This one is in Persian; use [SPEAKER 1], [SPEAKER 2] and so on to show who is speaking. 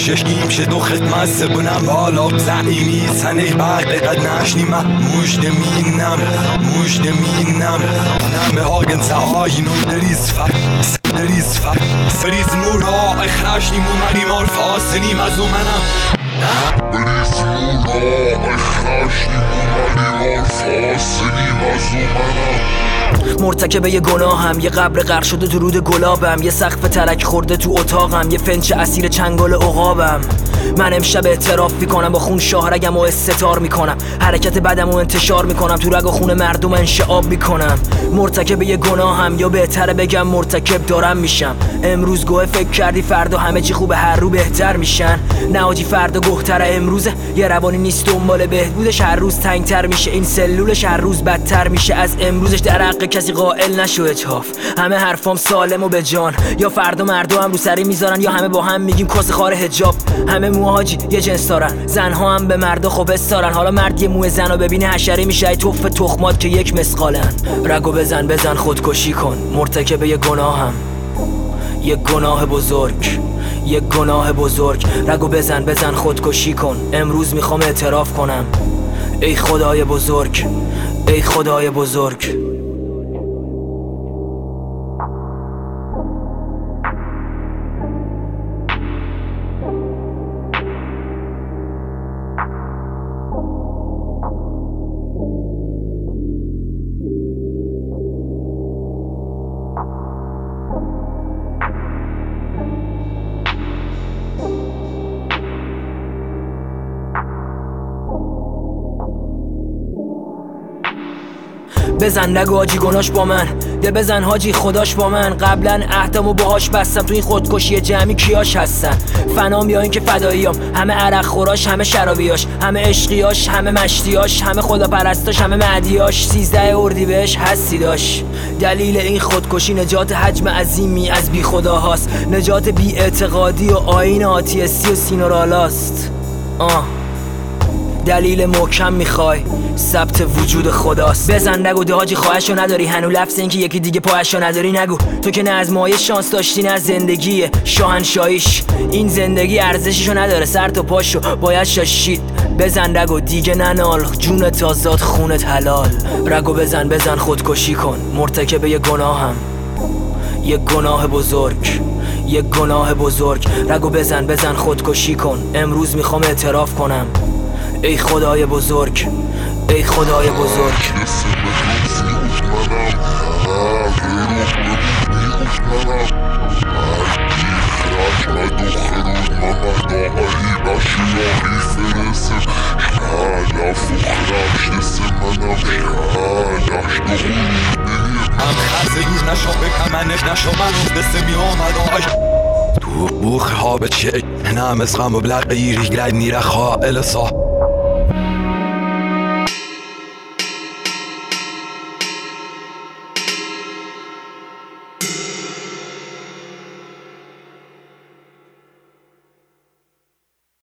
[SPEAKER 1] ششیم شد و خدمت سبونم بالا زعیمی سنه بعد قد نشنیم مجد مینم اونم به هاگن سعاینو دریز فریز مورا اخراش نیمو منی مار فاسنیم از اومنم بریز مورا اخراش نیمو منی مار فاسنیم از اومنم
[SPEAKER 2] مرتکب یه گناهم، یه قبر غرق شده تو رود گلابم، یه سقف ترک خورده تو اتاقم، یه فنچ اسیر چنگال عقابم. من امشب اعتراف میکنم با خون شاهرگم و استتار میکنم، حرکت بدم و انتشار میکنم، تو رگ و خون مردم انشعاب میکنم. مرتکب یه گناهم، یا بهتره بگم مرتکب دارم میشم. امروز گوه فکر کردی فردا همه چی خوبه هر رو بهتر میشن. نه آجی فردا گهتره امروزه، یه روانی نیست دنبال بهبودش، هر روز تنگتر میشه این سلولش، هر روز بدتر میشه از امروزش. در حق کسی قائل نشو اجحاف، همه حرفام سالم و به جان. یا فردا مردم رو سری میذارن یا همه با هم میگیم کس خار حجاب. همه موهاجی یه جنس دارن، زنها هم به مردا خوب استارن. حالا مرد یه موه زنو ببینه حشری میشه ای توف تخمات که یک مسقالن. رگو بزن خودکشی کن، مرتکب یه گناهم، یه گناه بزرگ. رگو بزن خودکشی کن، امروز میخوام اعتراف کنم. ای خدای بزرگ. بزن نگو حاجی گناش با من، ده بزن حاجی خداش با من. قبلا عهدمو باهاش بستم، تو این خودکشی جمعی کیاش هستن؟ فنام یا این که فداییام، همه عرق خوراش، همه شرابیاش، همه عشقیاش، همه مشتیاش، همه خدا پرستاش، همه معدیاش. 13 اردیبهشت هستی داش. دلیل این خودکشی نجات حجم عظیمی از بی خداهاست، نجات بی اعتقادی و آیین آتیستی و سینورالاست. دلیل محکم میخوای، ثبت وجود خداست. بزن نگو ده حاجی خواهشو نداری، هنو لفظ این که یکی دیگه پاهشو نداری نگو. تو که نه از مایه شانس داشتی نه از زندگی شاهنشاهیش. این زندگی ارزششو نداره، سر تا پاشو باید شاشید. بزن رگو دیگه ننال، جونت آزاد خونت حلال. رگو بزن خودکشی کن، مرتکب یه گناهم، یه گناه بزرگ. رگو بزن خودکشی کن، امروز میخوام اعتراف کنم. ای خدای بزرگ.
[SPEAKER 1] Du Buch habe ich Namens Raum bleibt ich gleich nie